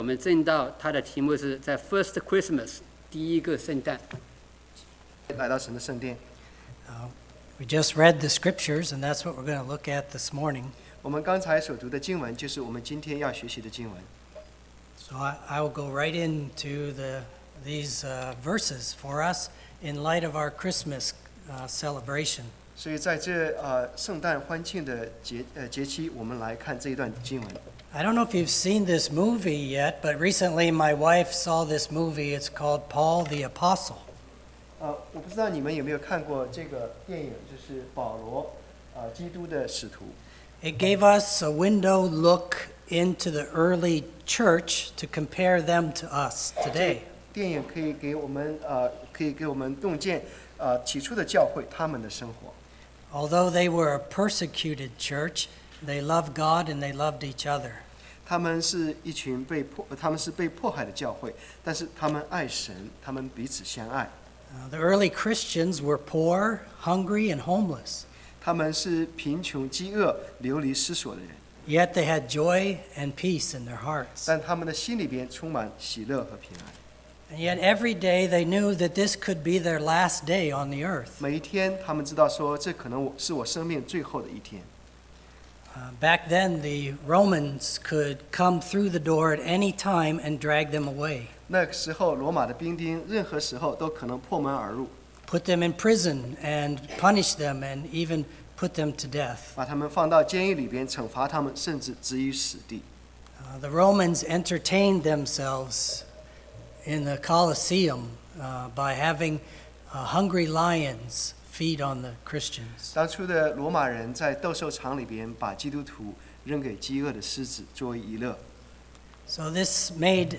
我们正道它的题目是在 First Christmas 第一个圣诞。 来到神的圣殿， We just read the scriptures, and that's what we're going to look at this morning. 我们刚才所读的经文就是我们今天要学习的经文。 So I will go right into these verses for us in light of our Christmas celebration. 所以在这圣诞欢庆的节期，我们来看这一段经文。 I don't know if you've seen this movie yet, but recently my wife saw this movie. It's called Paul the Apostle. 我不知道你们有没有看过这个电影，就是保罗基督的使徒。 It gave us a window look into the early church to compare them to us today. 电影可以给我们洞见起初的教会他们的生活。 Although they were a persecuted church, they loved God and they loved each other. 他们是一群被迫害的教会，但是他们爱神，他们彼此相爱。 The early Christians were poor, hungry, and homeless. 他们是贫穷、饥饿、流离失所的人， Yet they had joy and peace in their hearts. 但他们的心里边充满喜乐和平安。 And yet every day they knew that this could be their last day on the earth. 每一天，他们知道说，这可能是我生命最后的一天。 Back then, the Romans could come through the door at any time and drag them away, 那个时候，罗马的兵丁任何时候都可能破门而入， put them in prison and punish them and even put them to death. 把他们放到监狱里边，惩罚他们，甚至置于死地。 The Romans entertained themselves in the Colosseum by having hungry lions feed on the Christians. 当初的罗马人在斗兽场里边，把基督徒扔给饥饿的狮子作为娱乐。 So this made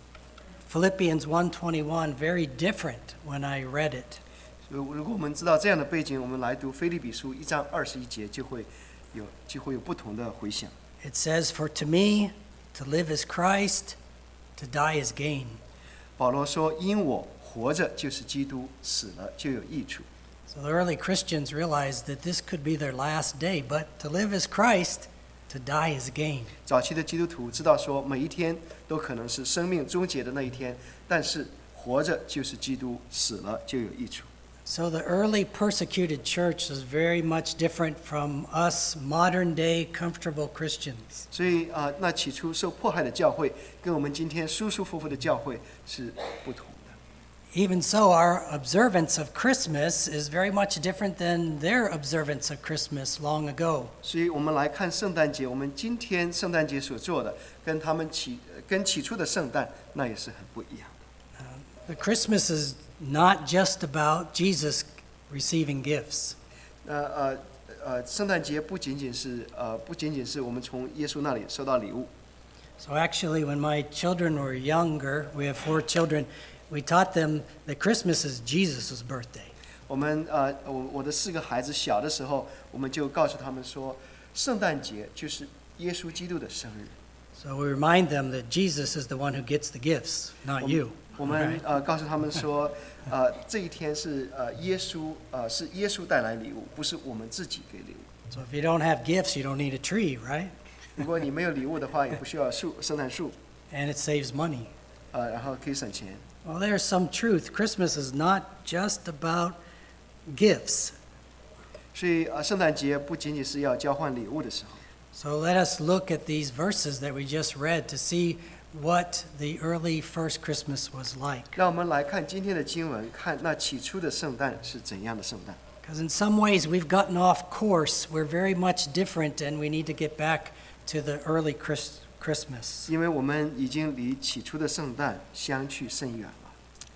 Philippians 1:21 very different when I read it. 所以，如果我们知道这样的背景，我们来读腓立比书1章21节，就会有不同的回响。 It says, "For to me, to live is Christ, to die is gain." 保罗说：“因我活着就是基督，死了就有益处。” So the early Christians realized that this could be their last day, but to live is Christ, to die is gain. 早期的基督徒知道说，每一天都可能是生命终结的那一天，但是活着就是基督，死了就有益处。 So the early persecuted church is very much different from us modern day comfortable Christians. 所以那起初受迫害的教会，跟我们今天舒舒服服的教会是不同的。 Even so, our observance of Christmas is very much different than their observance of Christmas long ago. 所以我们来看圣诞节，我们今天圣诞节所做的，跟他们起初的圣诞那也是很不一样的。 The Christmas is not just about Jesus receiving gifts. 圣诞节不仅仅是我们从耶稣那里收到礼物。 So actually, when my children were younger, we have 4 children, we taught them that Christmas is Jesus' birthday. 我的4个孩子小的时候，我们就告诉他们说，圣诞节就是耶稣基督的生日。 So we remind them that Jesus is the one who gets the gifts, not you. 我们告诉他们说，这一天是耶稣带来礼物，不是我们自己给礼物。 So if you don't have gifts, you don't need a tree, right? 如果你没有礼物的话，也不需要圣诞树， And it saves money. 然后可以省钱。 Well, there's some truth. Christmas is not just about gifts. 所以圣诞节不仅仅是要交换礼物的时候。 So let us look at these verses that we just read to see what the early first Christmas was like. 让我们来看今天的经文，看那起初的圣诞是怎样的圣诞。 Because in some ways we've gotten off course. We're very much different, and we need to get back to the early Christmas. 因为我们已经离起初的圣诞相去甚远了。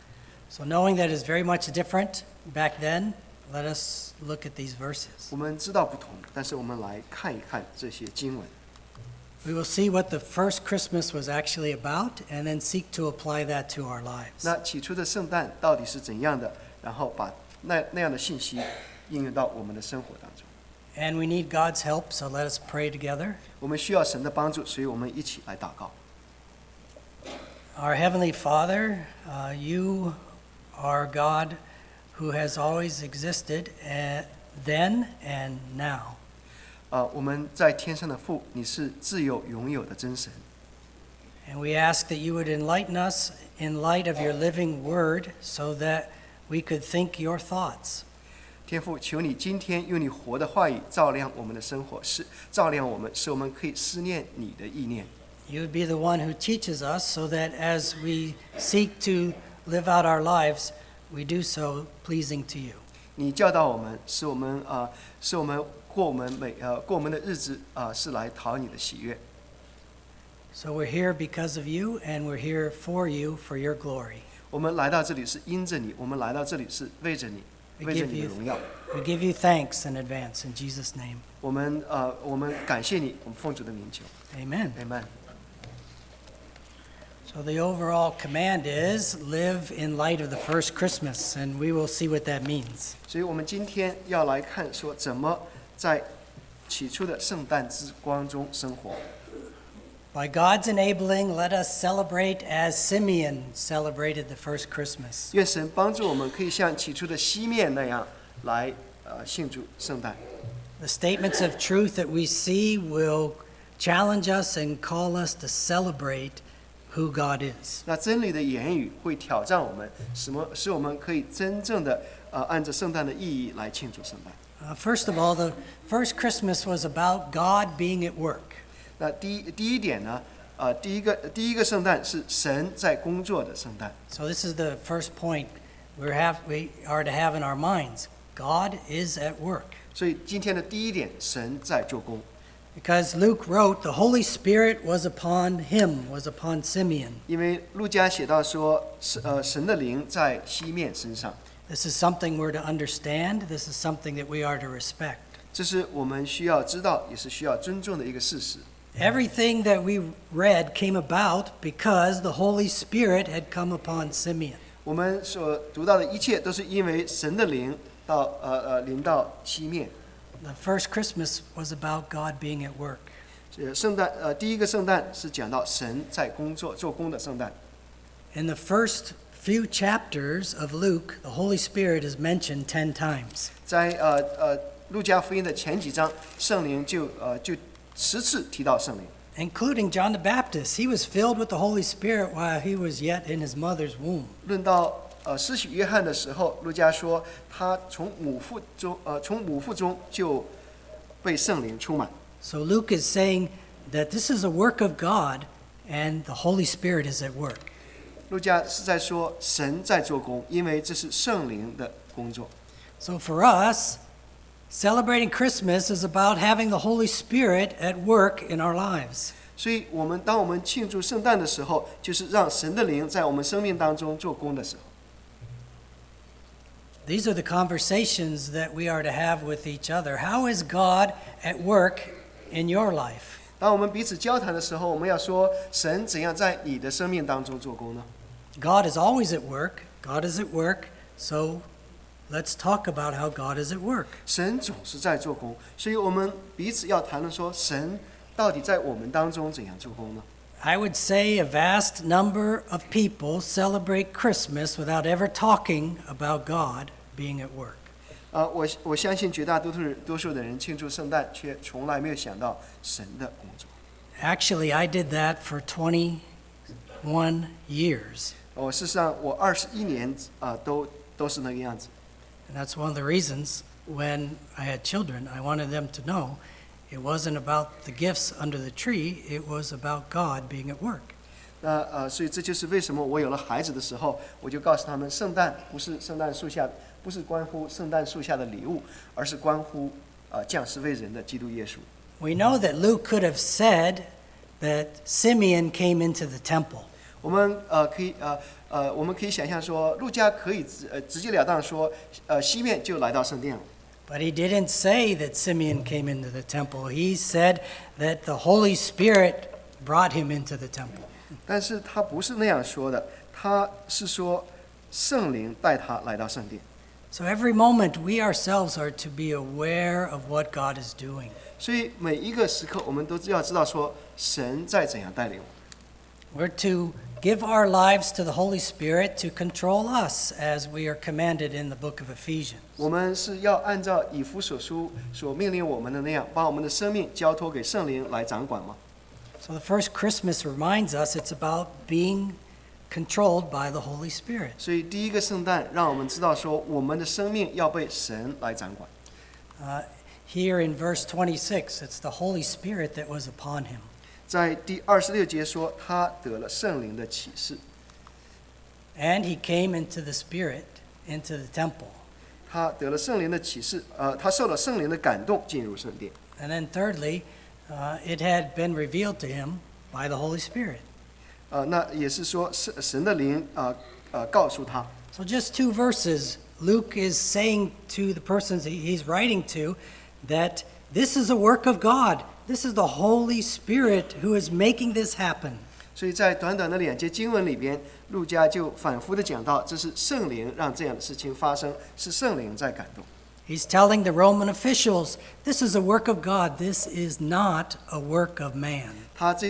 So knowing that it's very much different back then, let us look at these verses. 我们知道不同，但是我们来看一看这些经文。 We will see what the first Christmas was actually about, and then seek to apply that to our lives. 那起初的圣诞到底是怎样的？然后把那样的信息应用到我们的生活当中。 And we need God's help, so let us pray together. 我们需要神的帮助，所以我们一起来祷告。 Our Heavenly Father, you are God who has always existed then and now. 我们在天上的父，你是自有永有的真神。 And we ask that you would enlighten us in light of your living word so that we could think your thoughts. 天父，求你今天用你活的话语照亮我们的生活，照亮我们，使我们可以思念你的意念。 You would be the one who teaches us so that as we seek to live out our lives, we do so pleasing to you. 你教导我们，使我们过我们的日子是来讨你的喜悦。 So we're here because of you, and we're here for you, for your glory. 我们来到这里是因着你，我们来到这里是为着你，为着你的荣耀。 We give you thanks in advance in Jesus' name. 我们感谢你，我们奉主的名求。 Amen. Amen. So the overall command is live in light of the first Christmas, and we will see what that means. 所以我们今天要来看说怎么在起初的圣诞之光中生活。 By God's enabling, let us celebrate as Simeon celebrated the first Christmas. 愿神帮助我们，可以像起初的西面那样来庆祝圣诞。 The statements of truth that we see will challenge us and call us to celebrate who God is. 那真理的言语会挑战我们，使我们可以真正的按照圣诞的意义来庆祝圣诞。 First of all, the first Christmas was about God being at work. 那第一点呢，第一个圣诞是神在工作的圣诞。 So this is the first point we are to have in our minds. God is at work. 所以今天的第一点，神在做工。 Because Luke wrote, the Holy Spirit was upon him, was upon Simeon. 因为路加写到说，神的灵在西面身上。 This is something we're to understand. This is something that we are to respect. 这是我们需要知道，也是需要尊重的一个事实。 Everything that we read came about because the Holy Spirit had come upon Simeon. 我们所读到的一切都是因为神的灵临到西面。 The first Christmas was about God being at work. 第一个圣诞是讲到神在做工的圣诞。 In the first few chapters of Luke, the Holy Spirit is mentioned 10 times. 在路加福音的前几章，圣灵就10次提到圣灵。 Including John the Baptist. He was filled with the Holy Spirit while he was yet in his mother's womb. 论到施洗约翰的时候，路加说他从母腹中就被圣灵充满。 So Luke is saying that this is a work of God and the Holy Spirit is at work. 路加是在说神在做工，因为这是圣灵的工作。 So for us, celebrating Christmas is about having the Holy Spirit at work in our lives. 所以当我们庆祝圣诞的时候，就是让神的灵在我们生命当中做工的时候。 These are the conversations that we are to have with each other. How is God at work in your life? 当我们彼此交谈的时候，我们要说神怎样在你的生命当中做工呢？ God is always at work. God is at work. So let's talk about how God is at work. 神总是在做工，所以我们彼此要谈论说，神到底在我们当中怎样做工呢？ I would say a vast number of people celebrate Christmas without ever talking about God being at work. 我相信绝大多数的人庆祝圣诞，却从来没有想到神的工作。 Actually, I did that for 21 years. 事实上，我21年都是那个样子。 And that's one of the reasons when I had children, I wanted them to know it wasn't about the gifts under the tree, it was about God being at work. 所以这就是为什么我有了孩子的时候，我就告诉他们，圣诞不是关乎圣诞树下的礼物，而是关乎降世为人的基督耶稣。 We know that Luke could have said that Simeon came into the temple. 我们可以想象说，路加可以直截了当说，西面就来到圣殿了。 But he didn't say that Simeon came into the temple. He said that the Holy Spirit brought him into the temple. 但是他不是那样说的，他是说圣灵带他来到圣殿。 So every moment we ourselves are to be aware of what God is doing. 所以每一个时刻，我们都要知道说，神在怎样带领我们。 We're to give our lives to the Holy Spirit to control us as we are commanded in the book of Ephesians. 我们是要按照以弗所书所命令我们的那样，把我们的生命交托给圣灵来掌管吗？ So the first Christmas reminds us it's about being controlled by the Holy Spirit. 所以第一个圣诞让我们知道说，我们的生命要被神来掌管。 Here in verse 26, it's the Holy Spirit that was upon him. 在第26节说，他得了圣灵的启示， And he came into the Spirit, into the temple. 他得了圣灵的启示，他受了圣灵的感动，进入圣殿。 And then thirdly, it had been revealed to him by the Holy Spirit. 那也是说，神的灵告诉他。 So just 2 verses, Luke is saying to the persons he's writing to that this is a work of God. This is the Holy Spirit who is making this happen. 所以在短短的2节经文里边，路加就反复的讲到，这是圣灵让这样的事情发生，是圣灵在感动。 He's telling the Roman officials, this is a work of God. This is not a work of man. 他这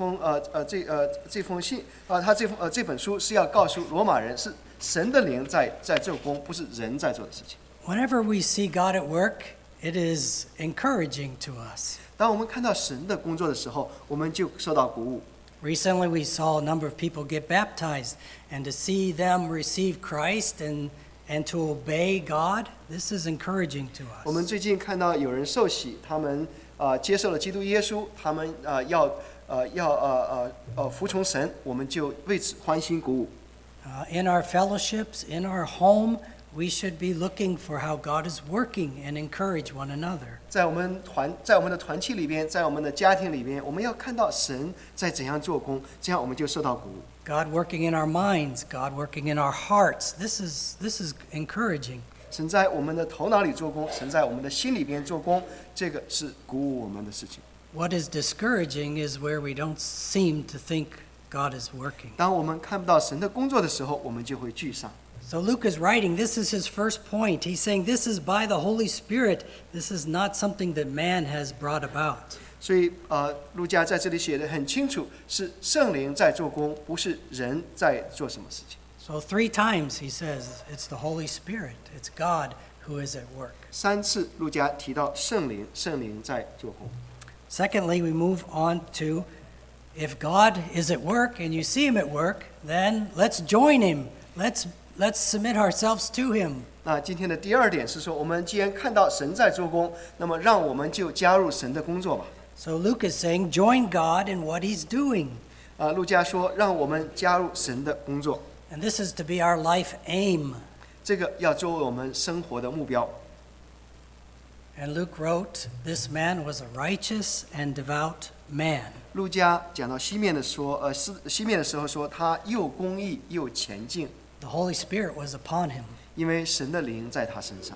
封信他这本书是要告诉罗马人，是神的灵在做工，不是人在做的事情。 Whenever we see God at work, it is encouraging to us. 当我们看到神的工作的时候，我们就受到鼓舞。 Recently, we saw a number of people get baptized, and to see them receive Christ and to obey God, this is encouraging to 我们 us. 最近看到有人受洗，他们接受了基督耶稣，他们要服从神，我们就为此欢欣鼓舞。 In our fellowships, in our home, we should be looking for how God is working and encourage one another. 在我们的团契里边，在我们的家庭里边，我们要看到神在怎样做工，这样我们就受到鼓舞。 God working in our minds, God working in our hearts. This is encouraging. 神在我们的头脑里做工，神在我们的心里边做工，这个是鼓舞我们的事情。 What is discouraging is where we don't seem to think God is working. 当我们看不到神的工作的时候，我们就会沮丧。 So Luke is writing, this is his first point. He's saying this is by the Holy Spirit. This is not something that man has brought about. 所以路加在这里写的很清楚，是圣灵在做工，不是人在做什么事情。 So 3 times he says it's the Holy Spirit. It's God who is at work. 3次路加提到圣灵，圣灵在做工。 Secondly, we move on to if God is at work and you see him at work, then let's join him. Let's submit ourselves to him. 那今天的第2点是说，我们既然看到神在做工，那么让我们就加入神的工作吧。 So Luke is saying join God in what he's doing. 路加说，让我们加入神的工作， And this is to be our life aim. 这个要作为我们生活的目标。 And Luke wrote, this man was a righteous and devout man. 路加讲到西面的时候说，他又公义又前进， The Holy Spirit was upon him. 因为神的灵在他身上。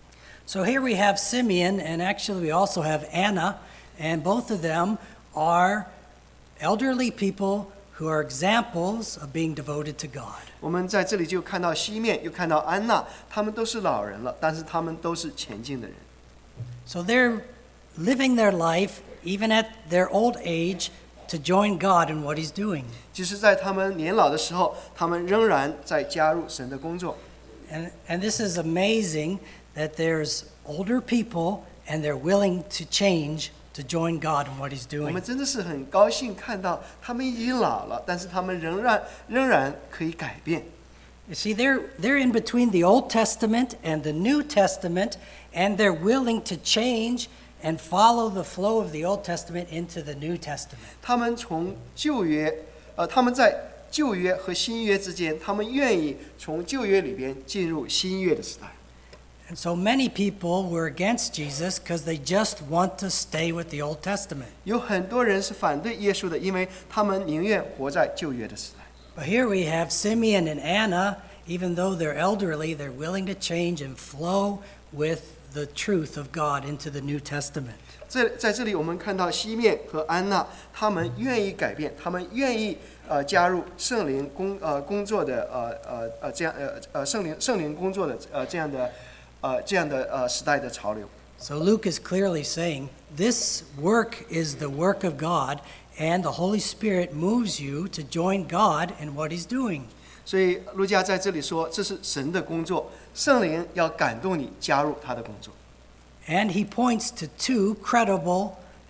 So here we have Simeon, and actually we also have Anna, and both of them are elderly people who are examples of being devoted to God. 我们在这里就看到西面，又看到安娜，他们都是老人了，但是他们都是前进的人。 So they're living their life, even at their old age, to join God in what he's doing. 即使在他们年老的时候，他们仍然在加入神的工作。 And this is amazing that there's older people and they're willing to change to join God in what he's 我 doing. 们真的是很高兴看到他们已经老了，但是他们仍然可以改变。 You see, they're in between the Old Testament and the New Testament, and they're willing to change and follow the flow of the Old Testament into the New Testament. 他们从旧约，他们在旧约和新约之间，他们愿意从旧约里边进入新约的时代。 And so many people were against Jesus because they just want to stay with the Old Testament. 有很多人是反对耶稣的，因为他们宁愿活在旧约的时代。 But here we have Simeon and Anna, even though they're elderly, they're willing to change and flow with the truth of God into the New Testament. 在这里，我们看到西面和安娜，他们愿意改变，他们愿意加入圣灵工作的这样圣灵工作的这样的时代的潮流。 So Luke is clearly saying this work is the work of God, and the Holy Spirit moves you to join God in what he's doing. 所以路加在这里说，这是神的工作，圣灵要感动你加入他的工作。 And he points to 2 credible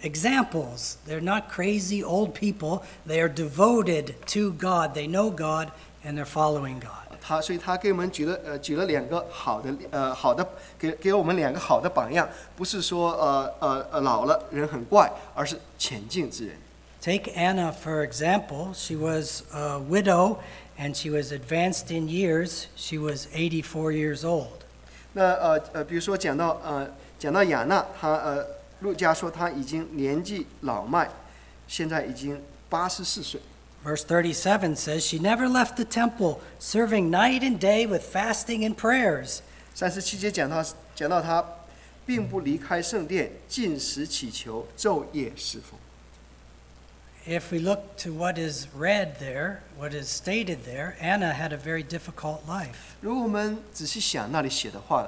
examples. They're not crazy old people. They are devoted to God. They know God and they're following God. 所以他给我们举了两个好的给我们两个好的榜样，不是说老了人很怪，而是前进之人。 Take Anna for example. She was a widow and she was advanced in years. She was 84 years old. 那比如说讲到亚娜，路加说她已经年纪老迈，现在已经84岁。 Verse 37 says, she never left the temple, serving night and day with fasting and prayers. 37节讲到她并不离开圣殿，禁食祈求，昼夜侍奉。 If we look to what is read there, what is stated there, Anna had a very difficult life. 如果我们仔细想那里写的话，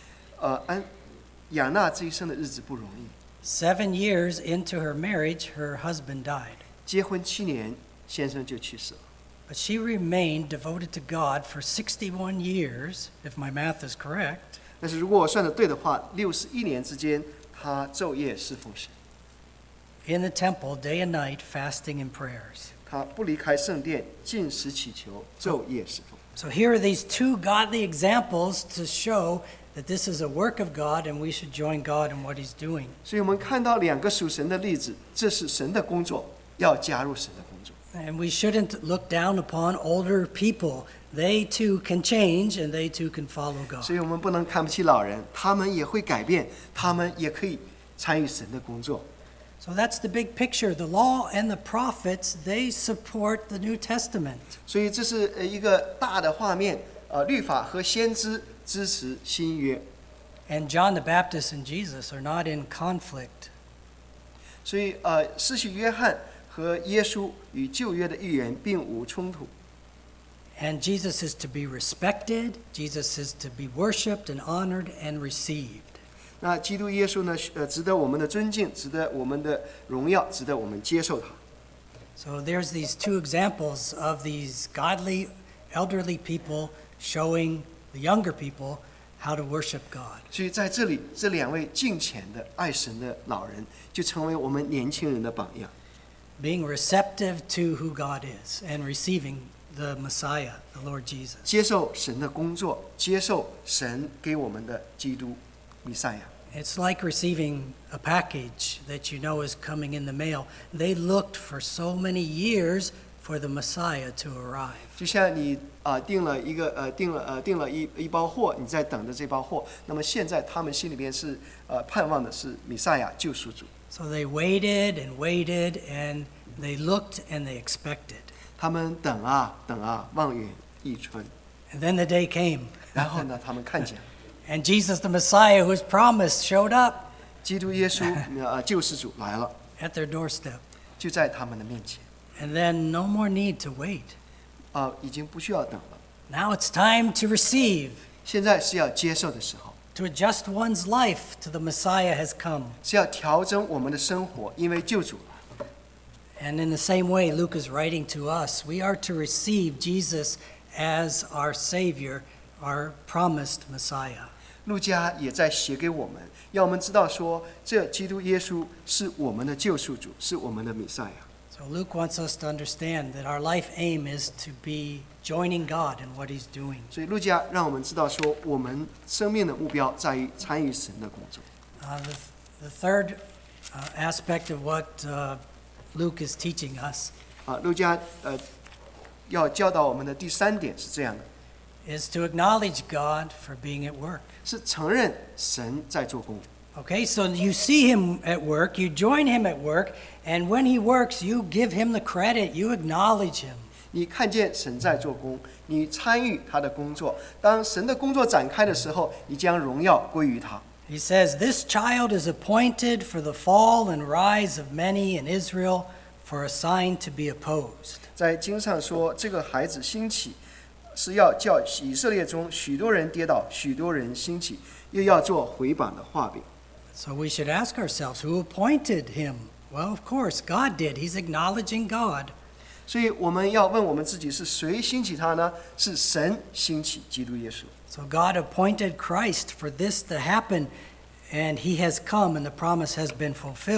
亚娜这一生的日子不容易。 7 years into her marriage, her husband died. 结婚7年，先生就去世了。 But she remained devoted to God for 61 years, if my math is correct. 但是如果我算得对的话，61年之间，她昼夜侍奉神。 In the temple, day and night, fasting and prayers. 她不离开圣殿，禁食祈求，昼夜侍奉。 So here are these two godly examples to show that this is a work of God and we should join God in what He's doing. 所以我们看到两个属神的例子，这是神的工作，要加入神的工作。 And we shouldn't look down upon older people. They too can change and they too can follow God. 所以我们不能看不起老人，他们也会改变，他们也可以参与神的工作。 So that's the big picture. The law and the prophets, they support the New Testament. 所以这是一个大的画面，律法和先知支持新约。 And John the Baptist and Jesus are not in conflict. 所以施洗约翰和耶稣与旧约的预言并无冲突。 And Jesus is to be respected. Jesus is to be worshiped and honored and received. 那基督耶稣呢？值得我们的尊敬，值得我们的荣耀，值得我们接受他。 So there's these two examples of these godly, elderly people showing the younger people how to worship God. 所以在这里，这两位敬虔的爱神的老人，就成为我们年轻人的榜样。 Being receptive to who God is and receiving the Messiah, the Lord Jesus. 接受神的工作，接受神给我们的基督弥赛亚。 It's like receiving a package that you know is coming in the mail. They looked for so many years for the Messiah to arrive. 就像你订了一包货，你在等着这包货。那么现在他们心里边是盼望的是弥赛亚救赎主。 So they waited and waited and they looked and they expected. 他们等啊等啊，望眼欲穿。 And then the day came. 然后呢，他们看见了。 And Jesus, the Messiah who was promised, showed up 基督耶稣救世主来了， at their doorstep. 就在他们的面前。 And then no more need to wait. 已经不需要等了。 Now it's time to receive, 现在是要接受的时候， to adjust one's life to the Messiah has come. 是要调整我们的生活，因为救主了。 And in the same way, Luke is writing to us. We are to receive Jesus as our Savior, our promised Messiah. 路加也在写给我们，要我们知道说，这基督耶稣是我们的救赎主，是我们的弥赛亚。 So Luke wants us to understand that our life aim is to be joining God in what He's doing. 所以路加让我们知道说，我们生命的目标在于参与神的工作。 The third aspect of what Luke is teaching us 路加要教导我们的第3点是这样的， is to acknowledge God for being at work. 是承认神在做工。 Okay, so you see Him at work, you join Him at work, and when He works, you give Him the credit, you acknowledge Him. 你看见神在做工，你参与他的工作。当神的工作展开的时候，你将荣耀归于他。 He says, "This child is appointed for the fall and rise of many in Israel, for a sign to be opposed." 在经上说，这个孩子兴起，是要叫以色列中许多人跌倒，许多人兴起，又要做回榜的画饼。 So we should ask ourselves, who appointed him? Well, of course, God did. He's acknowledging God. 所以我们要问我们自己，是谁兴起他呢？是神兴起基督耶稣。 So God appointed Christ for this to happen, and He has come, and the promise has been fulfilled.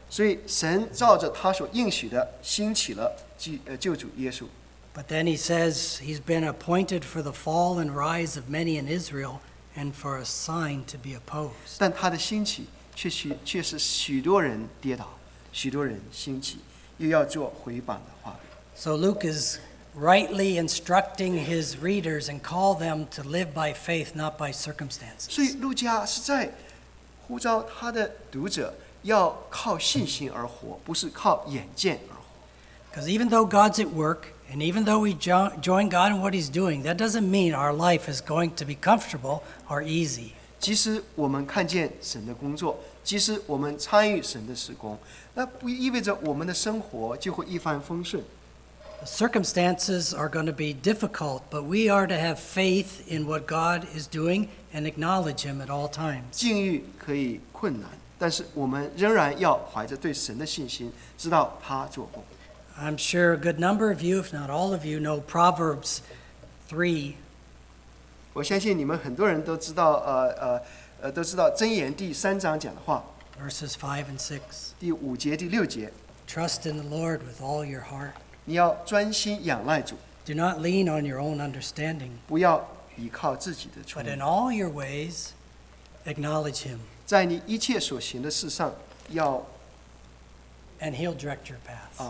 所以神照着他所应许的兴起了救主耶稣。 But then he says he's been appointed for the fall and rise of many in Israel and for a sign to be opposed. 但他的兴起却是许多人跌倒，许多人兴起，又要做回榜的话。 So Luke is rightly instructing his readers and call them to live by faith, not by 所以 circumstances. 路加是在呼召他的读者要靠信心而活，不是靠眼见而活。 Because even though God's at work, and even though we join God in what he's doing, that doesn't mean our life is going to be comfortable or easy. 即使我们看见神的工作，即使我们参与神的事工，那不意味着我们的生活就会一帆风顺。 The circumstances are going to be difficult, but we are to have faith in what God is doing and acknowledge him at all times. 境遇可以困难，但是我们仍然要怀着对神的信心，知道他做工。 I'm sure a good number of you, if not all of you, know Proverbs 3. 我相信你们很多人都知道，都知道箴言第3章讲的话， Verses 5 and 6. 第5节、第6节， Trust in the Lord with all your heart. 你要专心仰赖主， Do not lean on your own understanding, 不要依靠自己的聪 but in 明， all your ways acknowledge him, 在你一切所行的事上要 and he'll direct your path.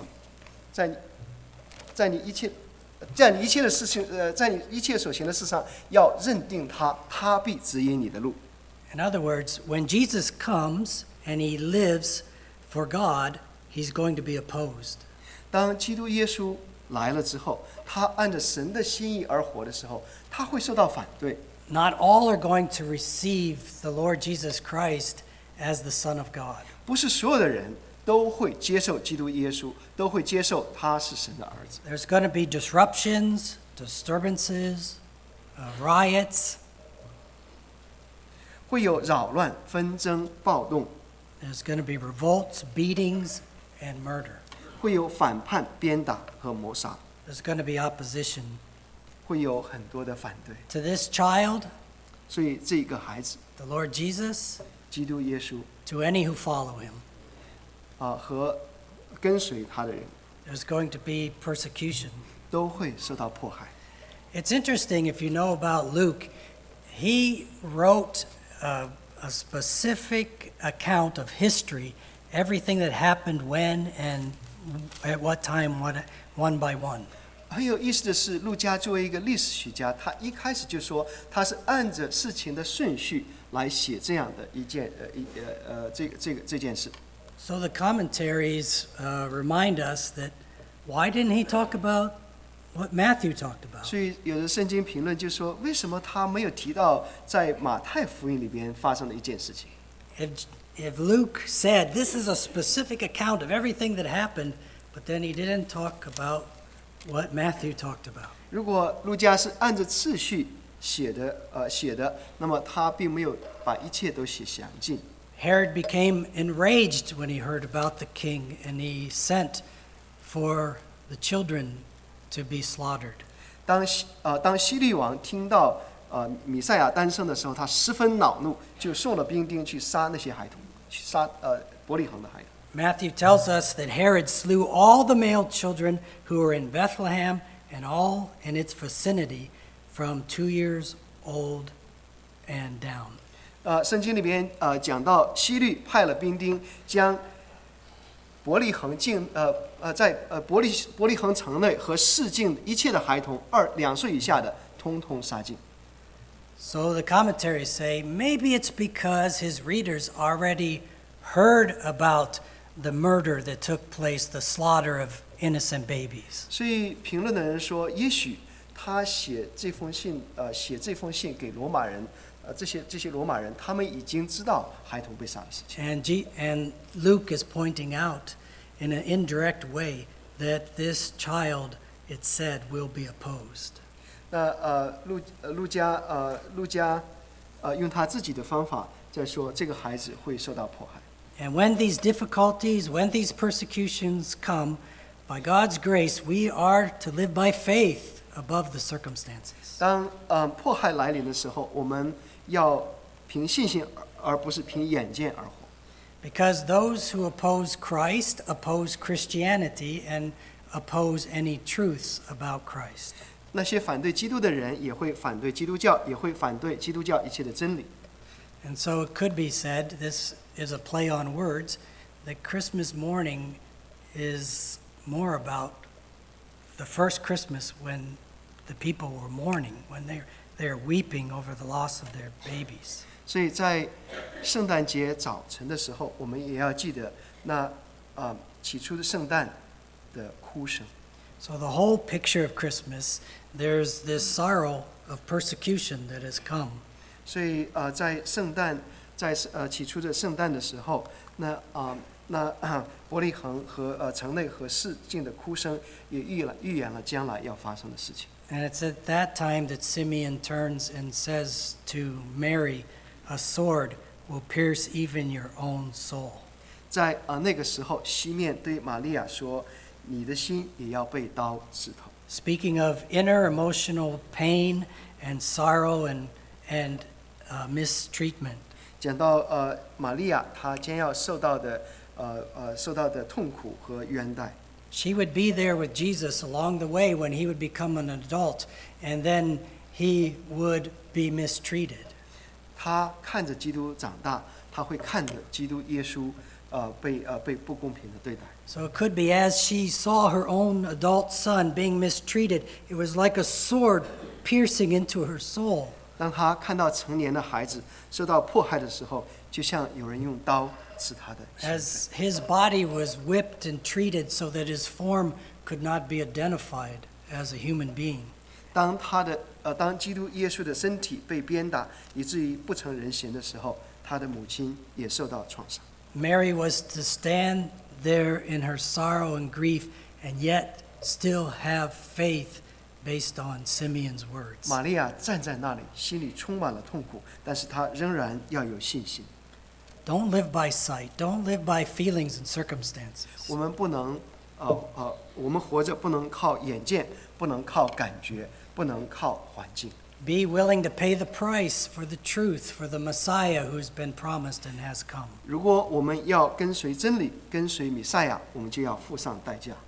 在你一切的事情，在你一切所行的事上要认定他，他必指引你的路。 In other words, when Jesus comes and he lives for God, he's going to be opposed. 当基督耶稣来了之后，他按着神的心意而活的时候，他会受到反对。 Not all are going to receive the Lord Jesus Christ as the Son of God. 不是所有的人都会接受基督耶稣，都会接受他是神的儿子。 There's going to be disruptions, disturbances, riots. 会有扰乱、纷争、暴动， There's going to be revolts, beatings, and murder. 会有反叛、鞭打和谋杀， There's going to be opposition 会有很多的反对。 to this child, 所以这个孩子， the Lord Jesus, 基督耶稣 to any who follow him. 和跟随他的人， There's going to be persecution. 都会受到迫害。 It's interesting if you know about Luke, he wrote a specific account of history, everything that happened when and at what time, one by one. 很有意思的是，路加作为一个历史学家，他一开始就说他是按着事情的顺序来写这样的一件这件事。 So the commentaries remind us that why didn't he talk about what Matthew talked about? 所以有的圣经评论就说，为什么他没有提到在马太福音里边发生的一件事情？ If Luke said this is a specific account of everything that happened, but then he didn't talk about what Matthew talked about. 如果路加是按着次序写的，那么他并没有把一切都写详尽。 Herod became enraged when he heard about the king, and he sent for the children to be slaughtered. 当希律王听到弥赛亚诞生的时候，他十分恼怒，就送了兵丁去杀那些孩童，去杀伯利恒的孩童。 Matthew tells us that Herod slew all the male children who were in Bethlehem and all in its vicinity from 2 years old and down. 圣经里边讲到希律派了兵丁将伯利恒在伯利恒城内和市境一切的孩童2岁以下的，通通杀尽。 So the commentaries say maybe it's because his readers already heard about the murder that took place, the slaughter of innocent babies. 所以评论的人说，也许他写这封信给罗马人，这些罗马人他们已经知道孩童被杀的事情。 And Luke is pointing out in an indirect way that this child, it said, will be opposed. 那路加用他自己的方法在说，这个孩子会受到迫害。 And when these difficulties, when these persecutions come, by God's grace, we are to live by faith above the circumstances. 当迫害来临的时候，我们要凭信心而不是凭眼见而活。 Because those who oppose Christ oppose Christianity and oppose any truths about Christ. 那些反对基督的人也会反对基督教，也会反对基督教一切的真理。 And so it could be said, this is a play on words, that Christmas morning is more about the first Christmas when the people were mourning, when they're weeping over the loss of their babies. 所以在圣诞节早晨的时候，我们也要记得那起初的圣诞的哭声。 So the whole picture of Christmas, there's this sorrow of persecution that has come. 所以在圣诞，在起初的圣诞的时候，伯利恒和城内和市境的哭声，也预言了将来要发生的事情。 And it's at that time that Simeon turns and says to Mary, a sword will pierce even your own soul. 在那个时候，西面对玛利亚说：“你的心也要被刀刺透。” Speaking of inner emotional pain and sorrow and mistreatment. 讲到玛利亚她将要受到的痛苦和冤待。 She would be there with Jesus along the way when he would become an adult, and then he would be mistreated. 她看着基督长大，她会看着基督耶稣被不公平的对待。 So it could be as she saw her own adult son being mistreated, it was like a sword piercing into her soul. 当她看到成年的孩子受到迫害的时候，就像有人用刀刺她的心。 As his body was whipped and treated so that his form could not be identified as a human being. 当基督耶稣的身体被鞭打，以至于不成人形的时候，他的母亲也受到创伤。 Mary was to stand there in her sorrow and grief and yet still have faith based on Simeon's words. 玛利亚站在那里，心里充满了痛苦，但是她仍然要有信心。 Don't live by sight. Don't live by feelings and circumstances. 我们不能，我们活着不能靠眼见，不能靠感觉，不能靠环境。 Be willing to pay the price for the truth, for the Messiah who's been promised and has come. 如果我们要跟随真理，跟随弥赛亚，我们就要付上代价。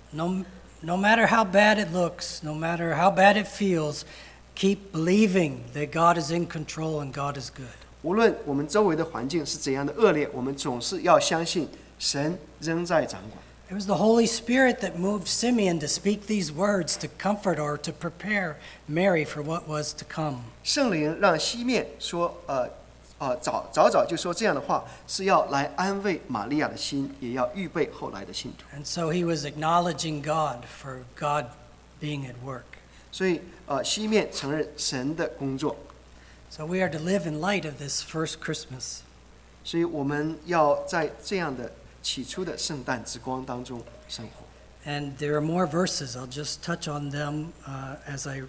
No matter how bad it looks, no matter how bad it feels, keep believing that God is in control and God is good. 无论我们周围的环境是怎样的恶劣，我们总是要相信神仍在掌管。 It was the Holy Spirit that moved Simeon to speak these words to comfort or to prepare Mary for what was to come. 圣灵让西面说，早就说这样的话，是要来安慰玛利亚的心，也要预备后来的信徒。 And so he was acknowledging God for God being at work. 所以，西面承认神的工作， So we are to live in light of this first Christmas. 所以我们要在这样的起初的圣诞之光当中生活。 And there are more verses. I'll just touch on them as I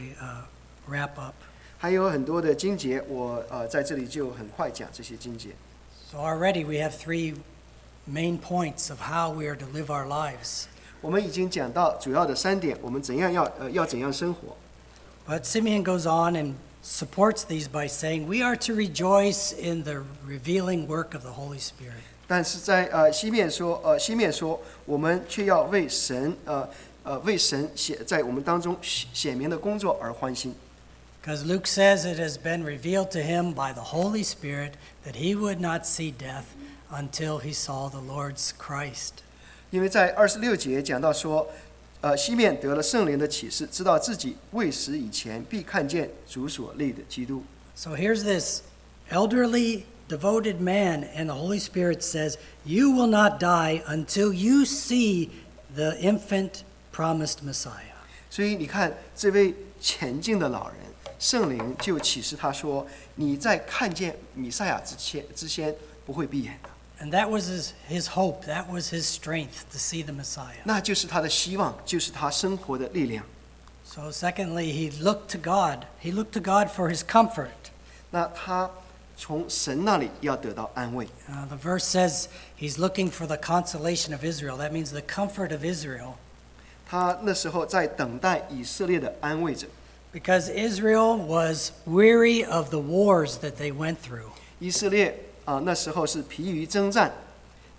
wrap up. 还有很多的经节，我在这里就很快讲这些经节。 So already we have three main points of how we are to live our lives. 我们已经讲到主要的3点，我们怎样要怎样生活。 But Simeon goes on and supports these by saying we are to rejoice in the revealing work of the Holy Spirit. 但是在西面说，我们却要为神在我们当中显明的工作而欢欣。 Because Luke says it has been revealed to him by the Holy Spirit that he would not see death until he saw the Lord's Christ. 因为在26节讲到说，西面得了圣灵的启示，知道自己未死以前必看见主所立的基督。 So here's this elderly, devoted man, and the Holy Spirit says, you will not die until you see the infant promised Messiah. 所以你看，这位前进的老人，圣灵就启示他说：“你在看见弥赛亚之前不会闭眼的。” And that was his hope, that was his strength to see the Messiah. 那就是他的希望，就是他生活的力量。 So secondly, he looked to God. He looked to God for his comfort. 那他从神那里要得到安慰。 The verse says he's looking for the consolation of Israel. That means the comfort of Israel. 他那时候在等待以色列的安慰者。 Because Israel was weary of the wars that they went through. 以色列那时候是疲于征战，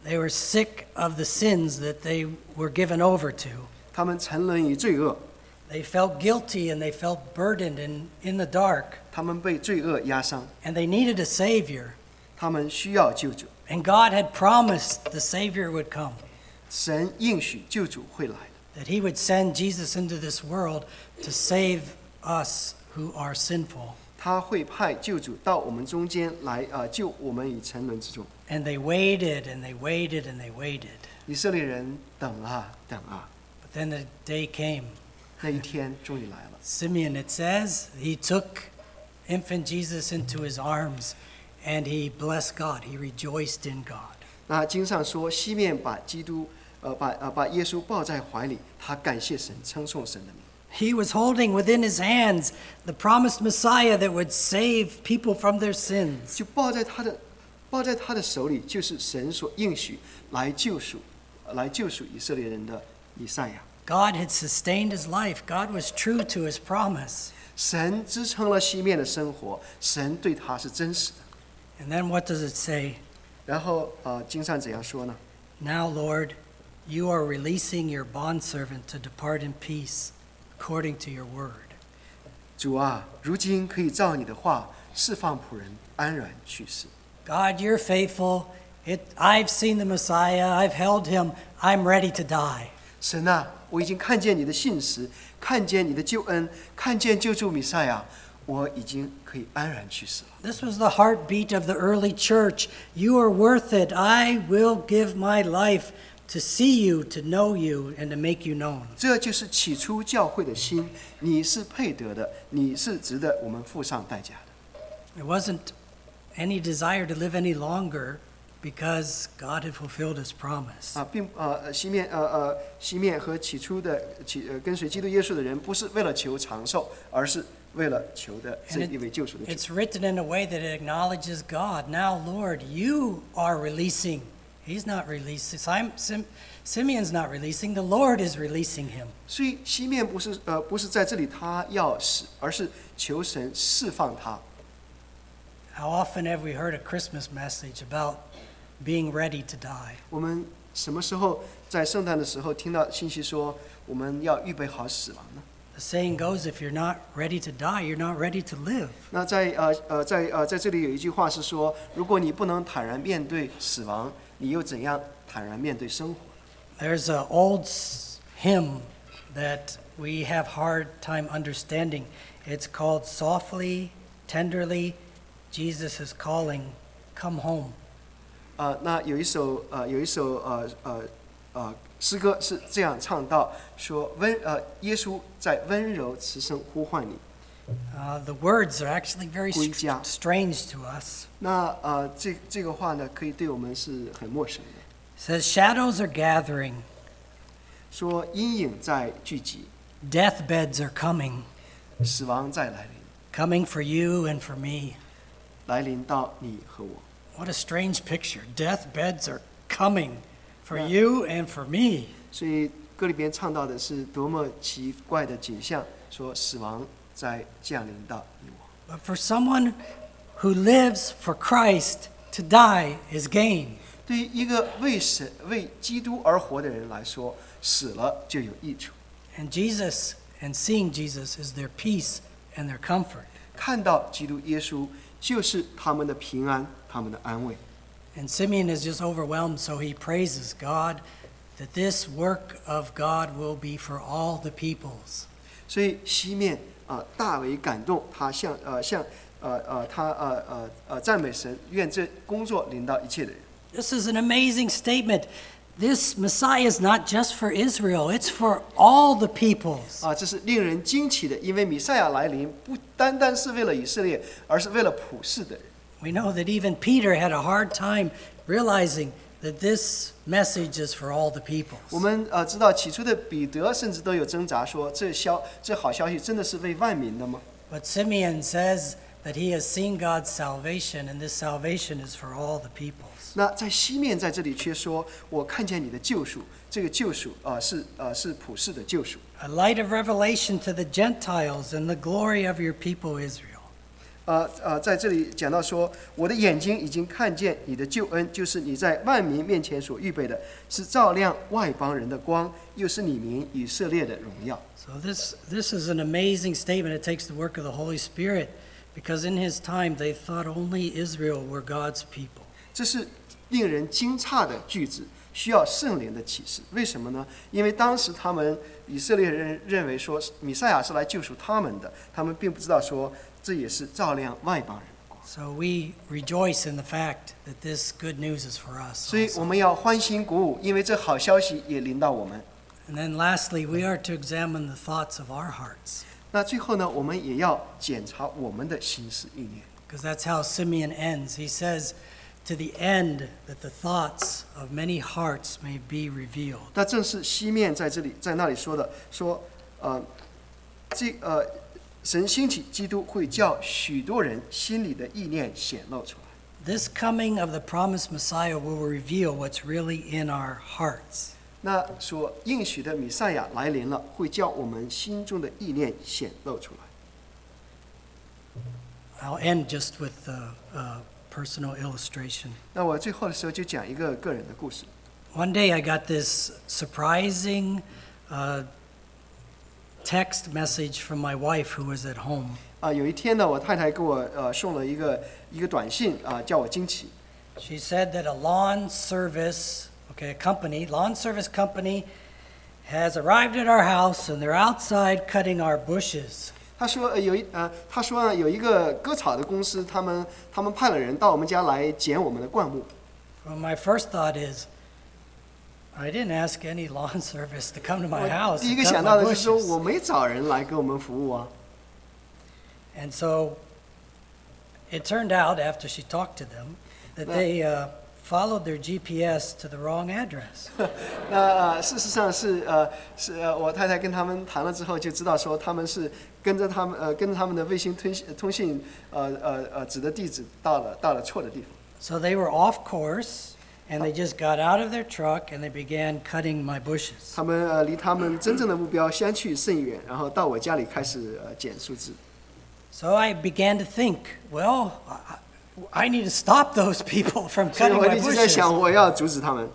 They were sick of the sins that they were given over to. 他们沉沦于罪恶， They felt guilty and they felt burdened and in the dark, 他们被罪恶压伤， and they needed a Savior. 他们需要救主。 And God had promised the Savior would come, 神应许救主会来的， that He would send Jesus into this world to save us who are sinful. 他会派救主到我们中间来救我们于沉沦之中。 And they waited and they waited and they waited. 以色列人等啊等啊， But then the day came. 那一天终于来了。 Simeon, it says, he took infant Jesus into his arms and he blessed God. He rejoiced in God. 那经上说，西面把基督把耶稣抱在怀里，他感谢神，称颂神的名。 He was holding within his hands the promised Messiah that would save people from their sins. 就抱在他的手里，就是神所应许来救赎以色列人的以赛亚。 God had sustained his life. God was true to his promise. 神支撑了西面的生活，神对他是真实的。 And then what does it say? 然后经上怎样说呢？ Now, Lord, you are releasing your bondservant to depart in peace, according to your word. 主啊，如今可以照你的话释放仆人安然去世。 God, you're faithful. I've seen the Messiah. I've held him. I'm ready to die. 神啊，我已经看见你的信实，看见你的救恩，看见救主弥赛亚，我已经可以安然去世了。 This was the heartbeat of the early church. You are worth it. I will give my life to see you, to know you, and to make you known. 这就是起初教会的心，你是配得的，你是值得我们付上代价的。 There wasn't any desire to live any longer because God had fulfilled his promise. 西面和起初的跟随基督耶稣的人，不是为了求长寿，而是为了求的这一位救赎的主。 It's written in a way that it acknowledges God. Now, Lord, you are releasing. He's not releasing. Simeon's not releasing. The Lord is releasing him. 所以西面不是在这里他要死，而是求神释放他。 How often have we heard a Christmas message about being ready to die? 我们什么时候在圣诞的时候听到信息说我们要预备好死亡呢？ The saying goes, if you're not ready to die, you're not ready to live. 那在这里有一句话是说，如果你不能坦然面对死亡，你又怎样坦然面对生活？ There's an old hymn that we have hard time understanding. It's called Softly, Tenderly, Jesus is Calling, Come Home. 那有一首诗歌是这样唱到，说耶稣在温柔慈声呼唤你。 The words are actually very 归家。 strange to us. 那这个话呢，可以对我们是很陌生的。 It says, shadows are gathering, 说阴影在聚集， deathbeds are coming, 死亡在来临， coming for you and for me. 来临到你和我。 What a strange picture. Deathbeds are coming for you and for me. 所以歌里边唱到的是多么奇怪的景象，说死亡在降临到你我。 But for someone who lives for Christ, to die is gain. 对于一个为基督而活的人来说，死了就有益处。 And Jesus and seeing Jesus is their peace and their comfort. 看到基督耶稣就是他们的平安，他们的安慰。 And Simeon is just overwhelmed, so he praises God that this work of God will be for all the peoples. 所以西面大为感动，他赞美神，愿这工作临到一切的人。 This is an amazing statement. This Messiah is not just for Israel, it's for all the peoples. 这是令人惊奇的，因为弥赛亚来临不单单是为了以色列，而是为了普世的人。 We know that even Peter had a hard time realizing that this message is for all the peoples. 我们知道起初的彼得甚至都有挣扎说，这好消息真的是为万民的吗？ But Simeon says that he has seen God's salvation, and this salvation is for all the peoples. 那在西面在这里却说，我看见你的救赎，这个救赎是普世的救赎。 A light of revelation to the Gentiles and the glory of your people Israel. 在这里讲到说，我的眼睛已经看见你的救恩，就是你在万民面前所预备的，是照亮外邦人的光，又是你民以色列的荣耀。 So this is an amazing statement. It takes the work of the Holy Spirit, because in his time they thought only Israel were God's people. 这是令人惊诧的句子，需要圣灵的启示。为什么呢？因为当时以色列人认为说弥赛亚是来救赎他们的，他们并不知道说这也是照亮外邦人的光。 So we rejoice in the fact that this good news is for us. 所以 also. 我们要欢欣鼓舞，因为这好消息也临到我们。 And then lastly, we are to examine the thoughts of our hearts, 那最后呢，我们也要检查我们的心思意念。 because that's how Simeon ends. He says, to the end that the thoughts of many hearts may be revealed. 那正是西面在那里说的，说神兴起基督会叫许多人心里的意念显露出来。 This coming of the promised Messiah will reveal what's really in our hearts. 那所应许的弥赛亚来临了，会叫我们心中的意念显露出来。 I'll end just with a personal illustration. 那我最后的时候就讲一个个人的故事。 One day I got this surprising text message from my wife who was at home. 有一天呢，我太太给我送了一个短信叫我惊奇。 She said that a lawn service company has arrived at our house and they're outside cutting our bushes. 他说有一个割草的公司，他们派了人到我们家来剪我们的灌木。 Well, my first thought is, I didn't ask any lawn service to come to my house 第一 and 个 cut 想到 my 的是说， bushes. 我没找人来给我们服务啊。 And so it turned out after she talked to them that they followed their GPS to the wrong address. 那事实上是我太太跟他们谈了之后，就知道说他们是跟着他们的卫星通信指的地址到了错的地方。 So they were off course, and they just got out of their truck and they began cutting my bushes. 他们离他们真正的目标相去甚远，然后到我家里开始剪树枝。 So I began to think, well, I need to stop those people from 所以 cutting 我 my 一直在 bushes. 想，我要阻止他们。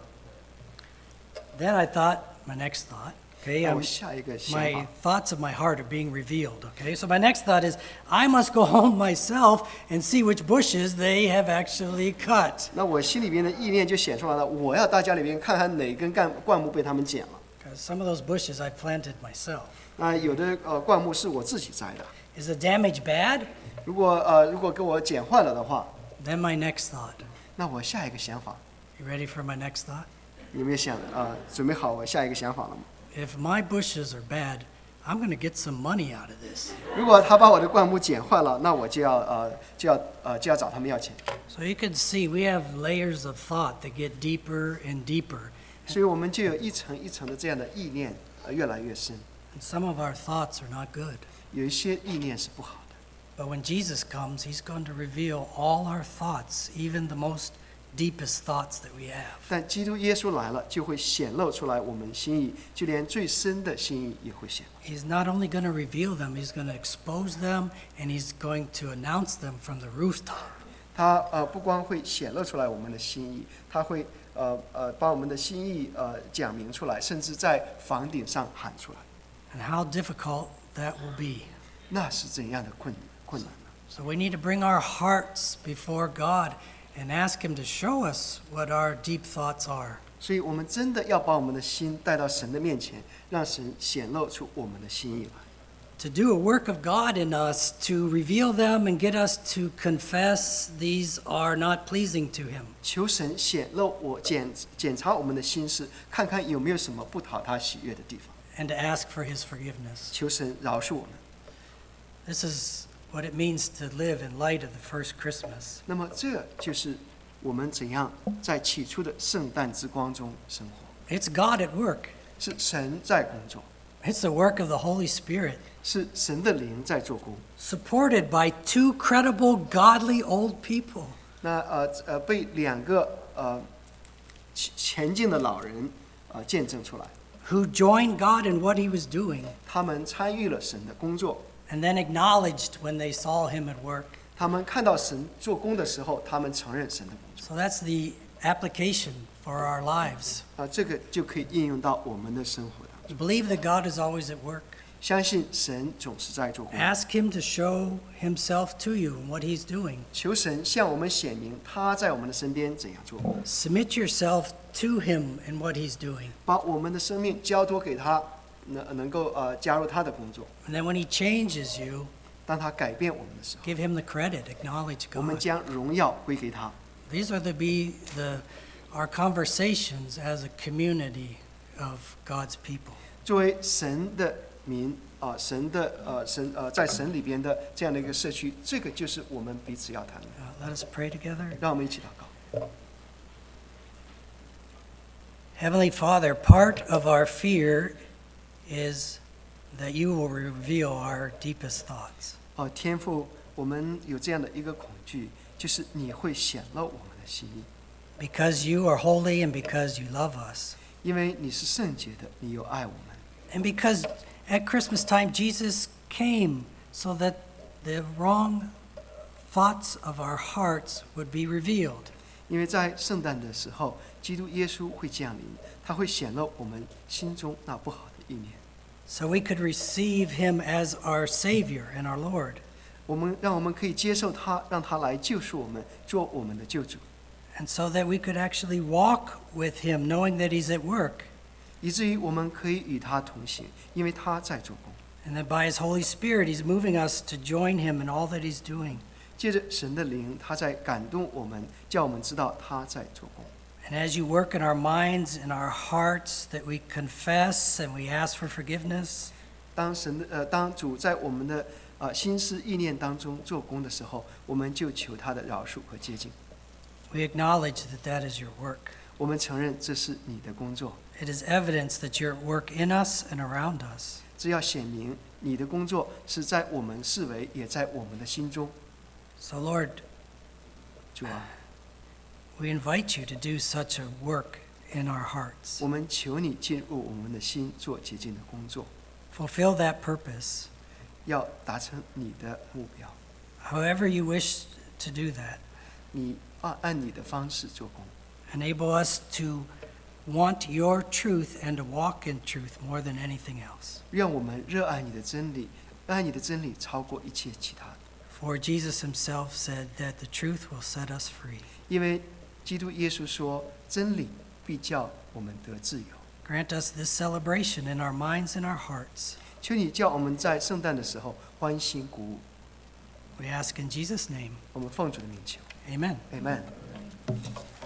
Then I thought, my next thought, okay, 那我下一个想 my 法， thoughts of my heart are being revealed, okay? So my next thought is, I must go home myself and see which bushes they have actually cut. 那我心里边的意念就显出来了，我要到家里边看看哪根灌木被他们剪了。 Because some of those bushes I planted myself. 那有的灌木是我自己摘的， Is the damage bad? 如果给我剪坏了的话， Then my next thought. 那我下一个想法， You ready for my next thought? 有没有准备好我下一个想法了吗？ If my bushes are bad, I'm going to get some money out of this. 如果他把我的灌木剪坏了，那我就要找他们要钱。 So you can see we have layers of thought that get deeper and deeper. 所以我们就有一层一层的这样的意念，越来越深。 And some of our thoughts are not good. 有一些意念是不好的。 But when Jesus comes, he's going to reveal all our thoughts, even the most deepest thoughts that we have. 但基督耶稣来了，就会显露出来我们心意，就连最深的心意也会显露。 He's not only going to reveal them, he's going to expose them, and he's going to announce them from the rooftop. 他不光会显露出来我们的心意，他会把我们的心意讲明出来，甚至在房顶上喊出来。 And how difficult that will be. 那是怎样的困难呢？ So we need to bring our hearts before God and ask him to show us what our deep thoughts are. 所以我们真的要把我们的心带到神的面前，让神显露出我们的心意来。 To do a work of God in us, to reveal them and get us to confess these are not pleasing to him. 求神显露检查我们的心事，看看有没有什么不讨他喜悦的地方。 And to ask for his forgiveness. 求神饶恕我们。 This is what it means to live in light of the first Christmas. 那么这就是我们怎样在起初的圣诞之光中生活， It's God at work. 是神在工作， It's the work of the Holy Spirit, 是神的灵在做工。 supported by two credible, godly old people. 那被两个前进的老人见证出来， Who joined God in what he was doing 他们参与了神的工作， and then acknowledged when they saw him at work. 他们看到神做工的时候，他们承认神的工作。 So that's the application for our lives. 这个就可以应用到我们的生活当中。 Believe that God is always at work. 相信神总是在做工， Ask Him to show Himself to you and what He's doing. 求神向我们显明他在我们的身边怎样做工， Submit yourself to Him and what He's doing. 把我们的生命交托给他，能够加入他的工作。 And then when He changes you, 当他改变我们的时候， give Him the credit, acknowledge 我们 God. 将荣耀归给他。 These are our conversations as a community of God's people. 作为神的民在神里边的这样的一个社区，这个就是我们彼此要谈的。 Let us pray together. 让我们一起祷告。 Heavenly Father, part of our fear is that you will reveal our deepest thoughts. 天父，我们有这样的一个恐惧，就是你会显露我们的心意， Because you are holy and because you love us. 因为你是圣洁的，你又爱我们。 And because at Christmas time, Jesus came so that the wrong thoughts of our hearts would be revealed. 因为在圣诞的时候，基督耶稣会降临，他会显露我们心中那不好的意念， So we could receive him as our Savior and our Lord. 让我们可以接受他，让他来救赎我们，做我们的救主， And so that we could actually walk with him knowing that he's at work. 以至于我们可以与他同行，因为他在做工。 And that by his Holy Spirit, he's moving us to join him in all that he's doing. 借着神的灵，他在感动我们，叫我们知道他在做工。 And as you work in our minds and our hearts, that we confess and we ask for forgiveness, 当主在我们的心思意念当中做工的时候，我们就求他的饶恕和接近。 we acknowledge that that is your work. 我们承认这是你的工作， It is evidence that you're at work in us and around us. 这要显明你的工作是在我们视为，也在我们的心中。 So, Lord, 主啊， we invite you to do such a work in our hearts. 我们求你进入我们的心，做洁净的工作， Fulfill that purpose. 要达成你的目标。 However you wish to do that, 你按你的方式做工， enable us to want your truth and to walk in truth more than anything else. 让我们热爱你的真理，爱你的真理超过一切其他的。 For Jesus himself said that the truth will set us free. 因为基督耶稣说，真理必叫我们得自由。 Grant us this celebration in our minds and our hearts. 求你叫我们在圣诞的时候欢欣鼓舞。 We ask in Jesus' name. 我们奉主的名求 Amen. ，Amen。